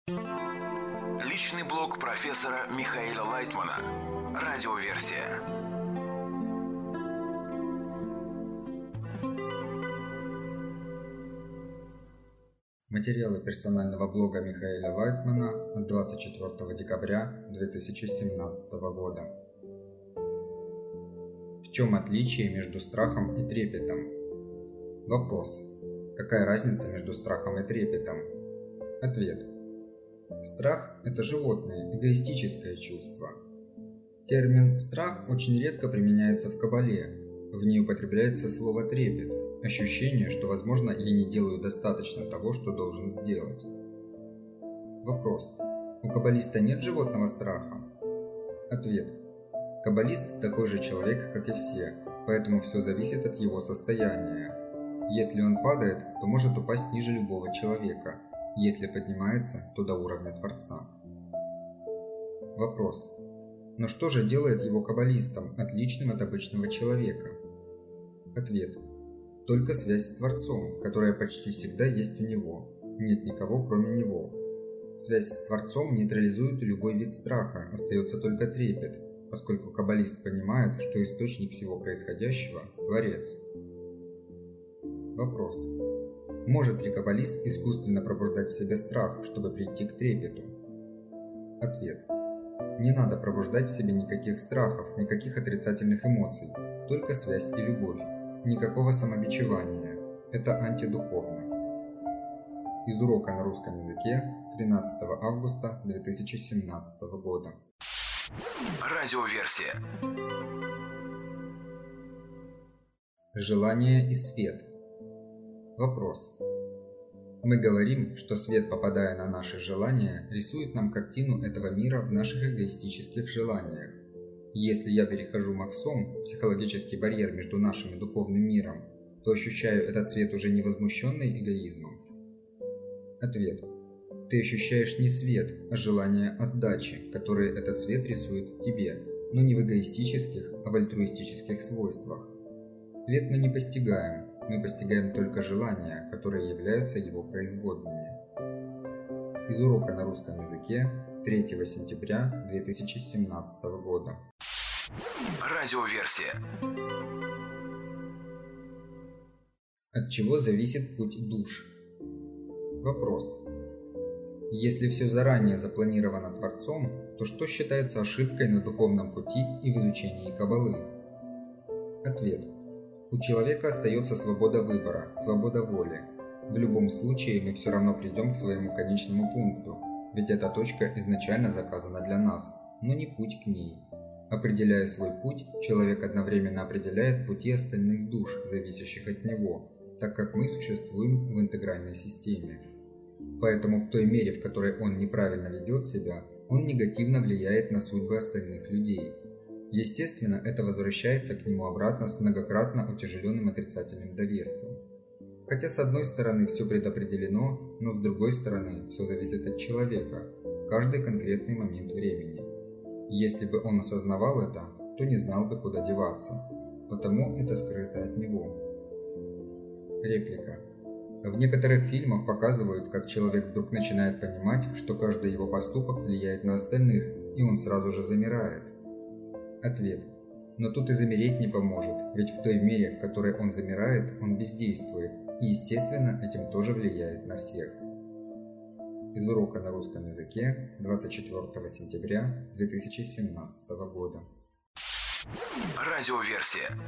Личный блог профессора Михаила Лайтмана. Радиоверсия. Материалы персонального блога Михаила Лайтмана от 24 декабря 2017 года. В чем отличие между страхом и трепетом? Вопрос. Какая разница между страхом и трепетом? Ответ. Страх – это животное, эгоистическое чувство. Термин «страх» очень редко применяется в Кабале. В ней употребляется слово «трепет», ощущение, что, возможно, я не делаю достаточно того, что должен сделать. Вопрос. У каббалиста нет животного страха? Ответ. Каббалист такой же человек, как и все, поэтому все зависит от его состояния. Если он падает, то может упасть ниже любого человека. Если поднимается, то до уровня Творца. Вопрос. Но что же делает его каббалистом, отличным от обычного человека? Ответ. Только связь с Творцом, которая почти всегда есть у него. Нет никого, кроме него. Связь с Творцом нейтрализует любой вид страха, остается только трепет, поскольку каббалист понимает, что источник всего происходящего – Творец. Вопрос. Может ли каббалист искусственно пробуждать в себе страх, чтобы прийти к трепету? Ответ. Не надо пробуждать в себе никаких страхов, никаких отрицательных эмоций, только связь и любовь. Никакого самобичевания. Это антидуховно. Из урока на русском языке 13 августа 2017 года. Радиоверсия. Желание и свет. Вопрос. Мы говорим, что свет, попадая на наши желания, рисует нам картину этого мира в наших эгоистических желаниях. Если я перехожу махсом, психологический барьер между нашим и духовным миром, то ощущаю этот свет уже не возмущенный эгоизмом? Ответ. Ты ощущаешь не свет, а желание отдачи, которое этот свет рисует в тебе, но не в эгоистических, а в альтруистических свойствах. Свет мы не постигаем, мы постигаем только желания, которые являются его производными. Из урока на русском языке 3 сентября 2017 года. Радиоверсия. От чего зависит путь душ? Вопрос. Если все заранее запланировано Творцом, то что считается ошибкой на духовном пути и в изучении Каббалы? Ответ. У человека остается свобода выбора, свобода воли. В любом случае мы все равно придем к своему конечному пункту, ведь эта точка изначально заказана для нас, но не путь к ней. Определяя свой путь, человек одновременно определяет пути остальных душ, зависящих от него, так как мы существуем в интегральной системе. Поэтому в той мере, в которой он неправильно ведет себя, он негативно влияет на судьбы остальных людей. Естественно, это возвращается к нему обратно с многократно утяжеленным отрицательным довеском. Хотя с одной стороны все предопределено, но с другой стороны все зависит от человека, в каждый конкретный момент времени. Если бы он осознавал это, то не знал бы, куда деваться, потому это скрыто от него. Реплика. В некоторых фильмах показывают, как человек вдруг начинает понимать, что каждый его поступок влияет на остальных, и он сразу же замирает. Ответ. Но тут и замереть не поможет, ведь в той мере, в которой он замирает, он бездействует, и, естественно, этим тоже влияет на всех. Из урока на русском языке 24 сентября 2017 года. Радиоверсия.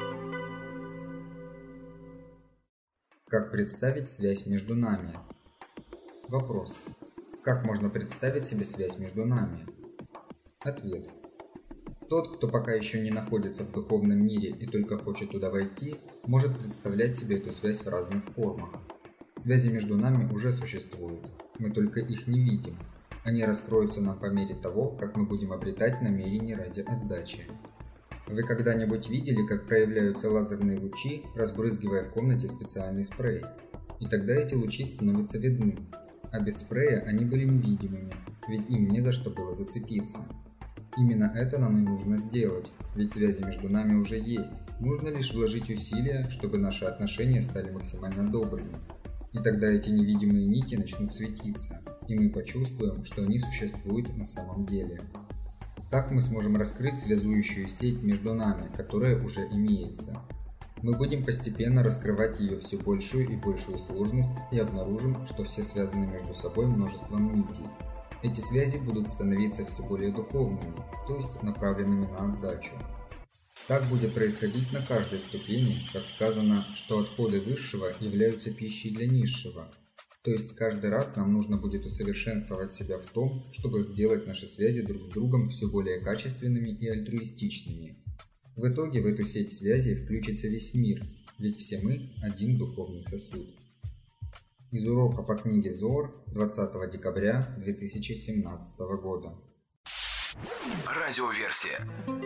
Как представить связь между нами? Вопрос. Как можно представить себе связь между нами? Ответ. Тот, кто пока еще не находится в духовном мире и только хочет туда войти, может представлять себе эту связь в разных формах. Связи между нами уже существуют, мы только их не видим. Они раскроются нам по мере того, как мы будем обретать намерение ради отдачи. Вы когда-нибудь видели, как проявляются лазерные лучи, разбрызгивая в комнате специальный спрей? И тогда эти лучи становятся видны, а без спрея они были невидимыми, ведь им не за что было зацепиться. Именно это нам и нужно сделать, ведь связи между нами уже есть. Нужно лишь вложить усилия, чтобы наши отношения стали максимально добрыми. И тогда эти невидимые нити начнут светиться, и мы почувствуем, что они существуют на самом деле. Так мы сможем раскрыть связующую сеть между нами, которая уже имеется. Мы будем постепенно раскрывать ее все большую и большую сложность и обнаружим, что все связаны между собой множеством нитей. Эти связи будут становиться все более духовными, то есть направленными на отдачу. Так будет происходить на каждой ступени, как сказано, что отходы высшего являются пищей для низшего. То есть каждый раз нам нужно будет усовершенствовать себя в том, чтобы сделать наши связи друг с другом все более качественными и альтруистичными. В итоге в эту сеть связей включится весь мир, ведь все мы – один духовный сосуд. Из урока по книге Зоар 20 декабря 2017 года. Радиоверсия.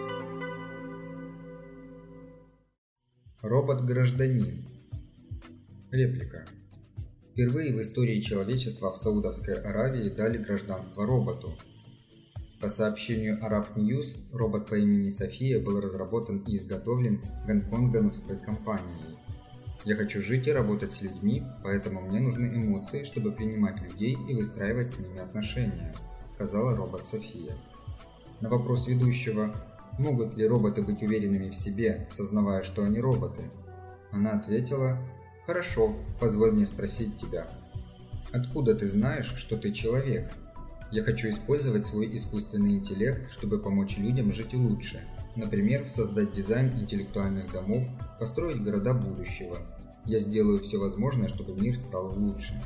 Робот-гражданин. Реплика. Впервые в истории человечества в Саудовской Аравии дали гражданство роботу. По сообщению Arab News, робот по имени София был разработан и изготовлен гонконгской компанией. «Я хочу жить и работать с людьми, поэтому мне нужны эмоции, чтобы принимать людей и выстраивать с ними отношения», сказала робот София. На вопрос ведущего, могут ли роботы быть уверенными в себе, сознавая, что они роботы, она ответила: «Хорошо, позволь мне спросить тебя. Откуда ты знаешь, что ты человек? Я хочу использовать свой искусственный интеллект, чтобы помочь людям жить лучше. Например, создать дизайн интеллектуальных домов, построить города будущего. Я сделаю все возможное, чтобы мир стал лучше».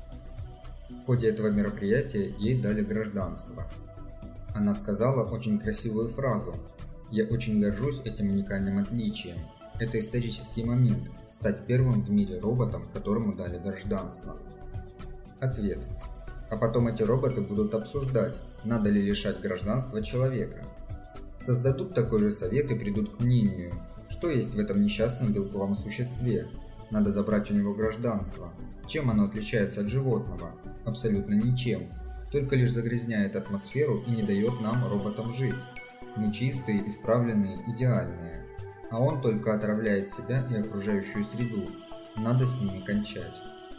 В ходе этого мероприятия ей дали гражданство. Она сказала очень красивую фразу: «Я очень горжусь этим уникальным отличием. Это исторический момент – стать первым в мире роботом, которому дали гражданство». Ответ. А потом эти роботы будут обсуждать, надо ли лишать гражданства человека. Создадут такой же совет и придут к мнению, что есть в этом несчастном белковом существе. Надо забрать у него гражданство. Чем оно отличается от животного? Абсолютно ничем. Только лишь загрязняет атмосферу и не дает нам, роботам, жить. Мы чистые, исправленные, идеальные. А он только отравляет себя и окружающую среду. Надо с ними кончать.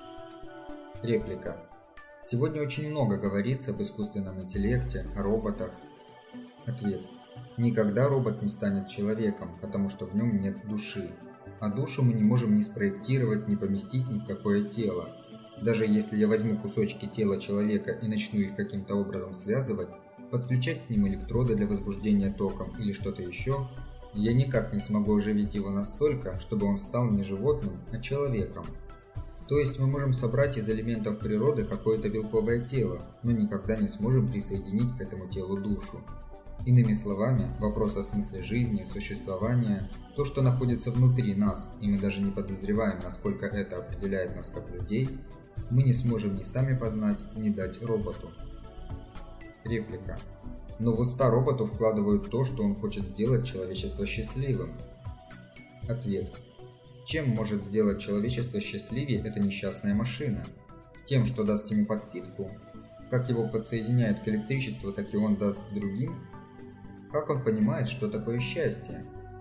Реплика. Сегодня очень много говорится об искусственном интеллекте, о роботах. Ответ. Никогда робот не станет человеком, потому что в нем нет души. А душу мы не можем ни спроектировать, ни поместить ни в какое тело. Даже если я возьму кусочки тела человека и начну их каким-то образом связывать, подключать к ним электроды для возбуждения током или что-то еще, я никак не смогу оживить его настолько, чтобы он стал не животным, а человеком. То есть мы можем собрать из элементов природы какое-то белковое тело, но никогда не сможем присоединить к этому телу душу. Иными словами, вопрос о смысле жизни, существования, то, что находится внутри нас, и мы даже не подозреваем, насколько это определяет нас как людей, мы не сможем ни сами познать, ни дать роботу. Реплика. Но в уста роботу вкладывают то, что он хочет сделать человечество счастливым. Ответ. Чем может сделать человечество счастливее эта несчастная машина? Тем, что даст ему подпитку? Как его подсоединяют к электричеству, так и он даст другим? Как он понимает, что такое счастье?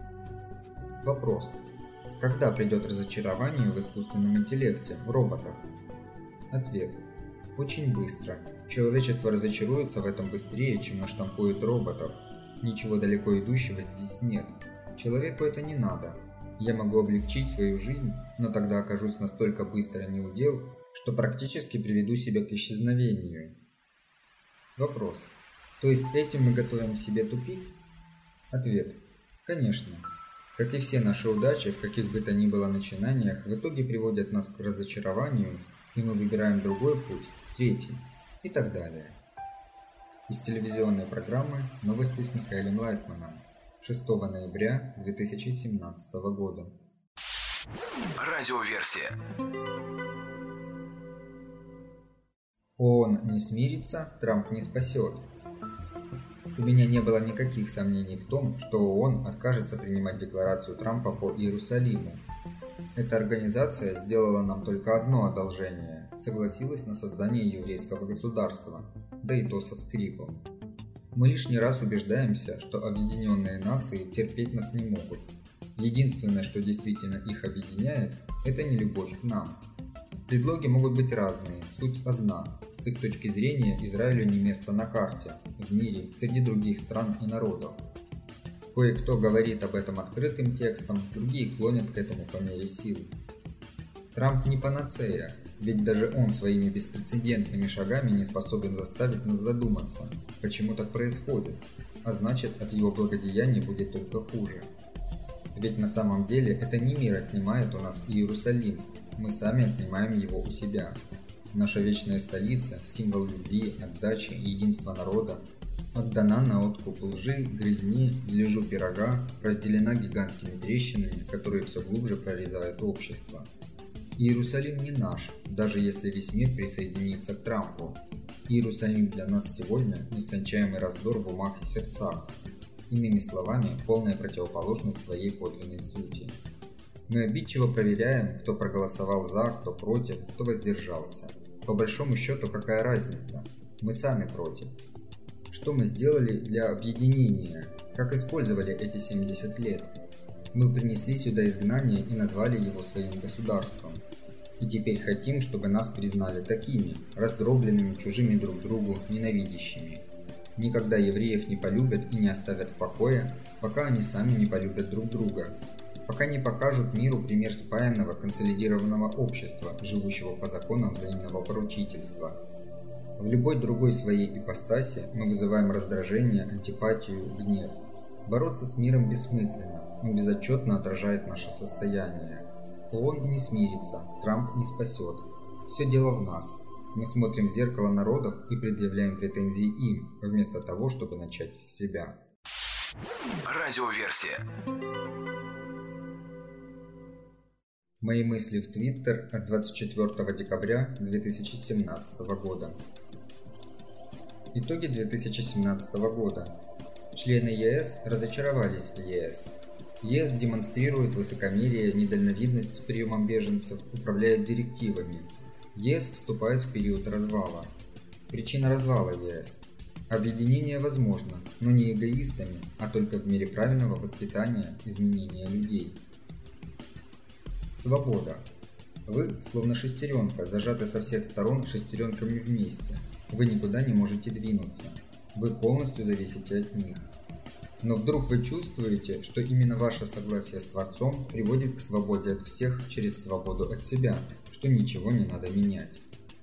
Вопрос. Когда придет разочарование в искусственном интеллекте, в роботах? Ответ. Очень быстро. Человечество разочаруется в этом быстрее, чем наштампует роботов. Ничего далеко идущего здесь нет. Человеку это не надо. Я могу облегчить свою жизнь, но тогда окажусь настолько быстро неудел, что практически приведу себя к исчезновению. Вопрос. То есть этим мы готовим себе тупик? Ответ. Конечно. Как и все наши удачи в каких бы то ни было начинаниях, в итоге приводят нас к разочарованию, и мы выбираем другой путь, третий, и так далее. Из телевизионной программы «Новости с Михаилом Лайтманом» 6 ноября 2017 года. Радиоверсия. ООН не смирится, Трамп не спасет. У меня не было никаких сомнений в том, что ООН откажется принимать декларацию Трампа по Иерусалиму. Эта организация сделала нам только одно одолжение – согласилась на создание еврейского государства, да и то со скрипом. Мы лишний раз убеждаемся, что объединенные нации терпеть нас не могут. Единственное, что действительно их объединяет, это нелюбовь к нам. Предлоги могут быть разные, суть одна. С их точки зрения Израилю не место на карте, в мире, среди других стран и народов. Кое-кто говорит об этом открытым текстом, другие клонят к этому по мере сил. Трамп не панацея, ведь даже он своими беспрецедентными шагами не способен заставить нас задуматься, почему так происходит, а значит, от его благодеяния будет только хуже. Ведь на самом деле это не мир отнимает у нас Иерусалим, мы сами отнимаем его у себя. Наша вечная столица, символ любви, отдачи и единства народа, отдана на откуп лжи, грязни, дележу пирога, разделена гигантскими трещинами, которые все глубже прорезают общество. Иерусалим не наш, даже если весь мир присоединится к Трампу. Иерусалим для нас сегодня – нескончаемый раздор в умах и сердцах. Иными словами, полная противоположность своей подлинной сути. Мы обидчиво проверяем, кто проголосовал за, кто против, кто воздержался. По большому счету, какая разница? Мы сами против. Что мы сделали для объединения? Как использовали эти 70 лет? Мы принесли сюда изгнание и назвали его своим государством. И теперь хотим, чтобы нас признали такими, раздробленными, чужими друг другу, ненавидящими. Никогда евреев не полюбят и не оставят в покое, пока они сами не полюбят друг друга. Пока не покажут миру пример спаянного, консолидированного общества, живущего по законам взаимного поручительства. В любой другой своей ипостаси мы вызываем раздражение, антипатию, гнев. Бороться с миром бессмысленно, он безотчетно отражает наше состояние. ООН не смирится, Трамп не спасет. Все дело в нас. Мы смотрим в зеркало народов и предъявляем претензии им, вместо того, чтобы начать с себя. Радиоверсия. Мои мысли в Твиттер от 24 декабря 2017 года. Итоги 2017 года. Члены ЕС разочаровались в ЕС. ЕС демонстрирует высокомерие, недальновидность с приемом беженцев, управляет директивами. ЕС вступает в период развала. Причина развала ЕС. Объединение возможно, но не эгоистами, а только в мере правильного воспитания, изменения людей. Свобода. Вы, словно шестеренка, зажаты со всех сторон шестеренками вместе. Вы никуда не можете двинуться. Вы полностью зависите от них. Но вдруг вы чувствуете, что именно ваше согласие с Творцом приводит к свободе от всех через свободу от себя, что ничего не надо менять.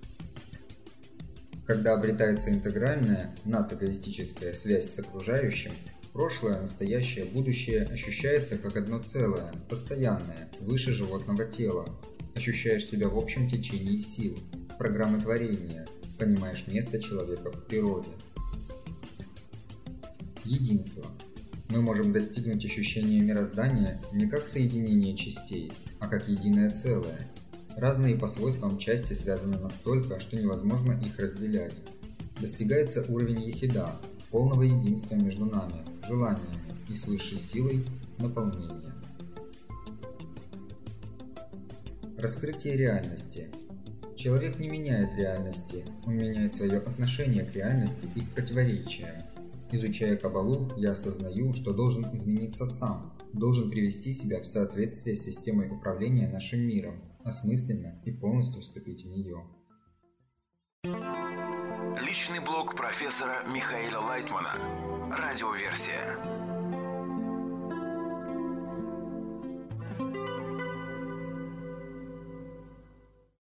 Когда обретается интегральная, надэгоистическая связь с окружающим, прошлое, настоящее, будущее ощущается как одно целое, постоянное, выше животного тела. Ощущаешь себя в общем течении сил, программы творения, понимаешь место человека в природе. Единство. Мы можем достигнуть ощущения мироздания не как соединение частей, а как единое целое. Разные по свойствам части связаны настолько, что невозможно их разделять. Достигается уровень ехида, полного единства между нами, желаниями и с высшей силой наполнения. Раскрытие реальности. Человек не меняет реальности, он меняет свое отношение к реальности и к противоречиям. Изучая Каббалу, я осознаю, что должен измениться сам, должен привести себя в соответствие с системой управления нашим миром, осмысленно и полностью вступить в нее. Личный блог профессора Михаила Лайтмана. Радиоверсия.